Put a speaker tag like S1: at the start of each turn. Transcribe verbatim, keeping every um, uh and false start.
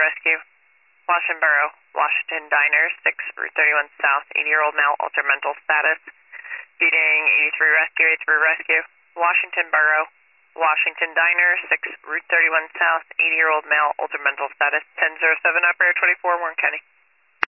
S1: rescue. Washington Borough, Washington Diner, six Route thirty-one South, eighty-year-old male, altered mental status. Feeding eighty-three rescue, eighty-three rescue. Washington Borough, Washington Diner, six Route thirty-one South, eighty-year-old male, altered mental status. ten oh seven, operator twenty-four, Warren County.